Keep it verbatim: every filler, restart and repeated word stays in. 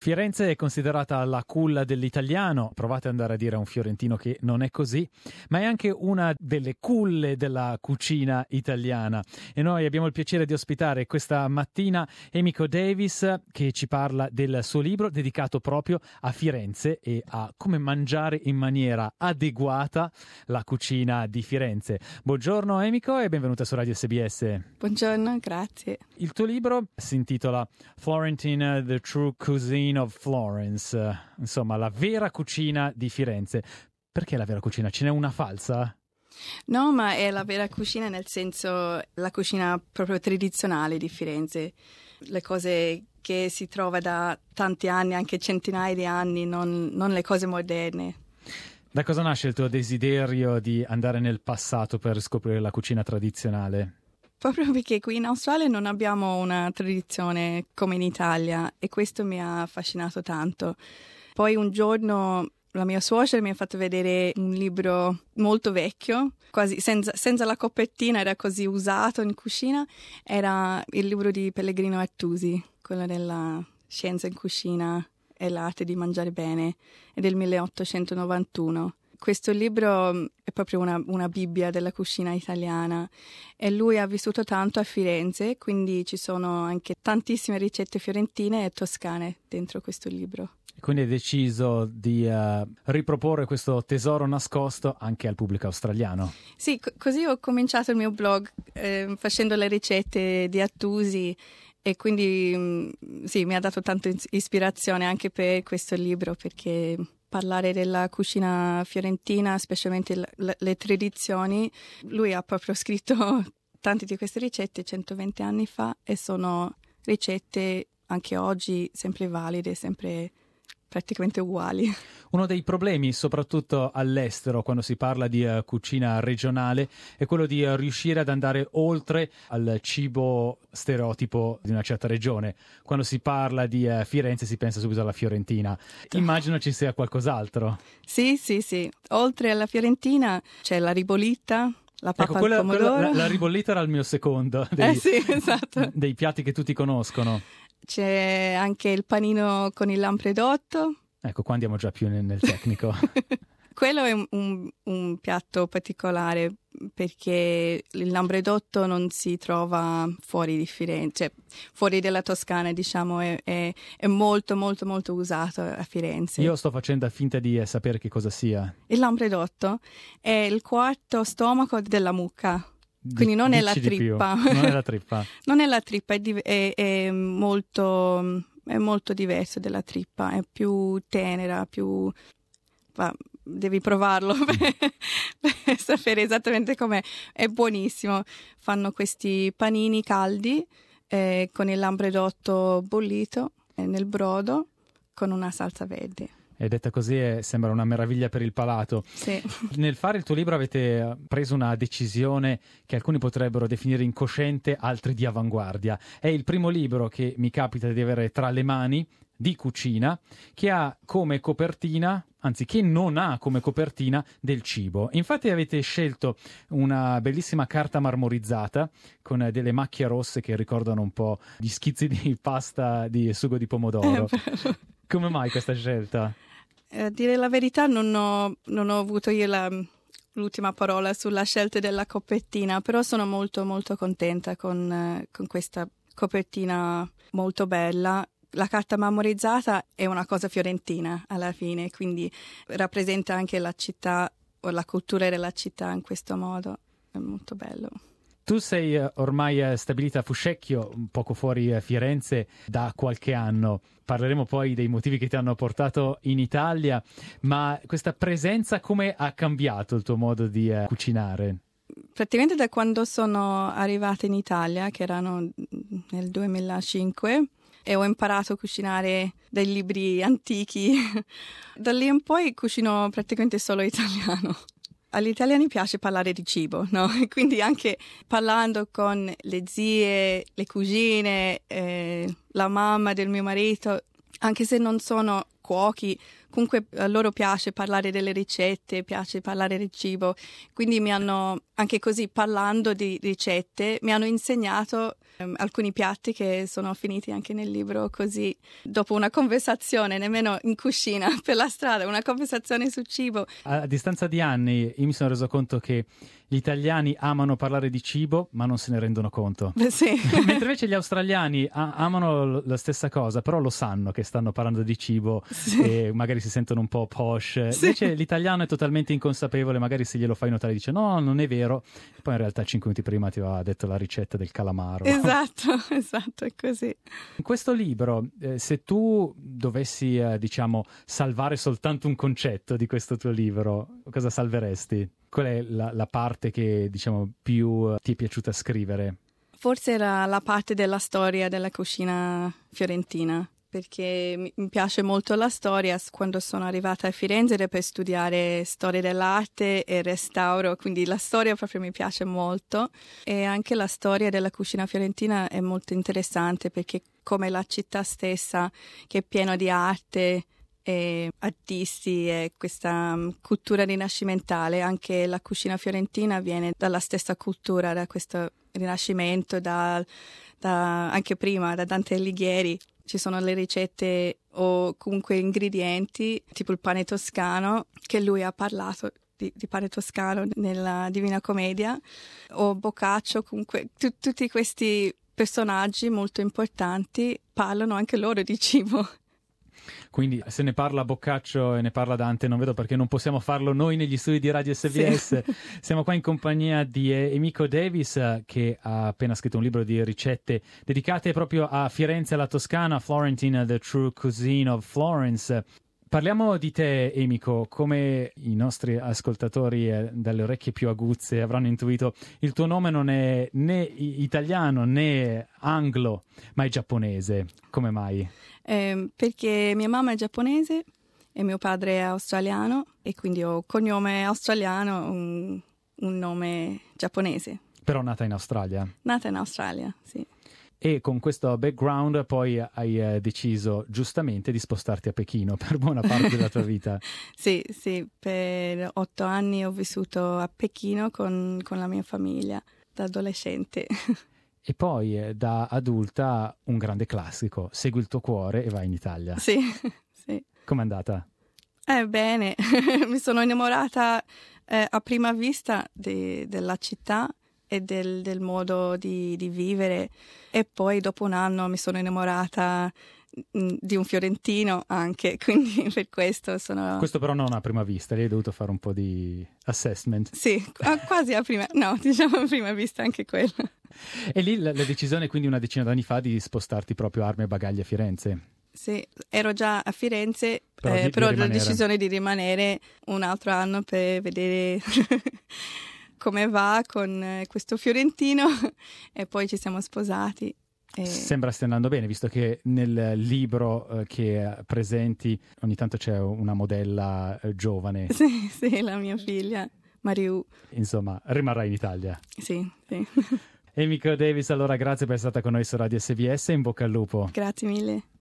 Firenze è considerata la culla dell'italiano, provate ad andare a dire a un fiorentino che non è così, ma è anche una delle culle della cucina italiana e noi abbiamo il piacere di ospitare questa mattina Emiko Davis che ci parla del suo libro dedicato proprio a Firenze e a come mangiare in maniera adeguata la cucina di Firenze. Buongiorno Emiko e benvenuta su Radio S B S. Buongiorno, grazie. Il tuo libro si intitola Florentine, The True Cuisine of Florence, insomma la vera cucina di Firenze. Perché la vera cucina? Ce n'è una falsa? No, ma è la vera cucina nel senso la cucina proprio tradizionale di Firenze, le cose che si trova da tanti anni, anche centinaia di anni, non, non le cose moderne. Da cosa nasce il tuo desiderio di andare nel passato per scoprire la cucina tradizionale? Proprio perché qui in Australia non abbiamo una tradizione come in Italia e questo mi ha affascinato tanto. Poi un giorno la mia suocera mi ha fatto vedere un libro molto vecchio, quasi senza, senza la copertina, era così usato in cucina, era il libro di Pellegrino Artusi, quello della scienza in cucina e l'arte di mangiare bene, è del milleottocentonovantuno. Questo libro è proprio una, una Bibbia della cucina italiana e lui ha vissuto tanto a Firenze, quindi ci sono anche tantissime ricette fiorentine e toscane dentro questo libro. Quindi hai deciso di uh, riproporre questo tesoro nascosto anche al pubblico australiano. Sì, co- così ho cominciato il mio blog eh, facendo le ricette di Artusi e quindi mh, sì, mi ha dato tanta ispirazione anche per questo libro perché parlare della cucina fiorentina, specialmente le, le, le tradizioni, lui ha proprio scritto tante di queste ricette centoventi anni fa e sono ricette anche oggi sempre valide, sempre praticamente uguali. Uno dei problemi, soprattutto all'estero, quando si parla di uh, cucina regionale, è quello di uh, riuscire ad andare oltre al cibo stereotipo di una certa regione. Quando si parla di uh, Firenze si pensa subito alla fiorentina. Immagino ci sia qualcos'altro. Sì, sì, sì. Oltre alla fiorentina c'è la ribollita, la papa ecco, quella, al pomodoro. Quella, la, la ribollita era il mio secondo dei, eh sì, esatto. dei piatti che tutti conoscono. C'è anche il panino con il lampredotto. Ecco, qua andiamo già più nel, nel tecnico. Quello è un, un, un piatto particolare perché il lampredotto non si trova fuori di Firenze, cioè fuori dalla Toscana, diciamo, è, è, è molto molto molto usato a Firenze. Io sto facendo finta di sapere che cosa sia. Il lampredotto è il quarto stomaco della mucca. Quindi non è la trippa. Non è la trippa. Non è la trippa, è, div- è, è molto è molto diverso dalla trippa, è più tenera, più va, devi provarlo per, per sapere esattamente com'è. È buonissimo. Fanno questi panini caldi eh, con il lampredotto bollito eh, nel brodo con una salsa verde. E detta così è, sembra una meraviglia per il palato. Sì. Nel fare il tuo libro avete preso una decisione che alcuni potrebbero definire incosciente, altri di avanguardia. È il primo libro che mi capita di avere tra le mani di cucina che ha come copertina, anzi che non ha come copertina del cibo. Infatti avete scelto una bellissima carta marmorizzata con delle macchie rosse che ricordano un po' gli schizzi di pasta di sugo di pomodoro. Come mai questa scelta? A dire la verità non ho, non ho avuto io la, l'ultima parola sulla scelta della copertina, però sono molto molto contenta con, con questa copertina molto bella. La carta marmorizzata è una cosa fiorentina alla fine, quindi rappresenta anche la città o la cultura della città in questo modo, è molto bello. Tu sei ormai stabilita a Fuschecchio, poco fuori Firenze, da qualche anno. Parleremo poi dei motivi che ti hanno portato in Italia, ma questa presenza come ha cambiato il tuo modo di uh, cucinare? Praticamente da quando sono arrivata in Italia, che erano nel duemilacinque, e ho imparato a cucinare dai libri antichi. Da lì in poi cucino praticamente solo italiano. Agli italiani piace parlare di cibo, no? Quindi anche parlando con le zie, le cugine, eh, la mamma del mio marito, anche se non sono cuochi, comunque a loro piace parlare delle ricette, piace parlare del cibo, quindi mi hanno, anche così parlando di ricette, mi hanno insegnato um, alcuni piatti che sono finiti anche nel libro, così dopo una conversazione, nemmeno in cucina, per la strada, una conversazione su cibo. A, a distanza di anni io mi sono reso conto che gli italiani amano parlare di cibo, ma non se ne rendono conto. Beh, sì. Mentre invece gli australiani a- amano la stessa cosa, però lo sanno che stanno parlando di cibo, sì, e magari si sentono un po' posh. Sì. Invece l'italiano è totalmente inconsapevole, magari se glielo fai notare dice no, non è vero. E poi in realtà cinque minuti prima ti aveva detto la ricetta del calamaro. Esatto, esatto, è così. In questo libro, eh, se tu dovessi, eh, diciamo, salvare soltanto un concetto di questo tuo libro, cosa salveresti? Qual è la, la parte che, diciamo, più ti è piaciuta scrivere? Forse era la parte della storia della cucina fiorentina, perché mi, mi piace molto la storia. Quando sono arrivata a Firenze per studiare storia dell'arte e restauro, quindi la storia proprio mi piace molto, e anche la storia della cucina fiorentina è molto interessante, perché come la città stessa, che è piena di arte e artisti e questa um, cultura rinascimentale, anche la cucina fiorentina viene dalla stessa cultura, da questo rinascimento, da, da, anche prima da Dante Alighieri. Ci sono le ricette o comunque ingredienti tipo il pane toscano, che lui ha parlato di, di pane toscano nella Divina Commedia, o Boccaccio, comunque tu, tutti questi personaggi molto importanti parlano anche loro di cibo. Quindi se ne parla Boccaccio e ne parla Dante, non vedo perché non possiamo farlo noi negli studi di Radio S B S. Sì. Siamo qua in compagnia di Emiko Davis, che ha appena scritto un libro di ricette dedicate proprio a Firenze e alla Toscana, Florentine, The True Cuisine of Florence. Parliamo di te, Emiko. Come i nostri ascoltatori eh, dalle orecchie più aguzze avranno intuito, il tuo nome non è né italiano né anglo, ma è giapponese. Come mai? Eh, perché mia mamma è giapponese e mio padre è australiano, e quindi ho cognome australiano, un, un nome giapponese. Però nata in Australia? Nata in Australia, sì. E con questo background poi hai eh, deciso giustamente di spostarti a Pechino per buona parte della tua vita. Sì, sì, per otto anni ho vissuto a Pechino con, con la mia famiglia, da adolescente. E poi eh, da adulta un grande classico, Segui il tuo cuore e vai in Italia. Sì, sì. Com'è andata? Eh, bene, mi sono innamorata eh, a prima vista de, della città e del, del modo di, di vivere, e poi dopo un anno mi sono innamorata mh, di un fiorentino anche, quindi per questo sono... Questo però non a prima vista, lì hai dovuto fare un po' di assessment. Sì, quasi a prima, no, diciamo a prima vista anche quello. E lì la, la decisione quindi una decina d'anni fa di spostarti proprio armi e bagagli a Firenze. Sì, ero già a Firenze, però, eh, di, però di ho deciso di rimanere un altro anno per vedere come va con eh, questo fiorentino, e poi ci siamo sposati. E... Sembra stia andando bene, visto che nel libro eh, che presenti ogni tanto c'è una modella eh, giovane. Sì, sì, la mia figlia, Mariù. Insomma, rimarrà in Italia. Sì, sì. Emiko Davis, allora grazie per essere stata con noi su Radio S B S, in bocca al lupo. Grazie mille.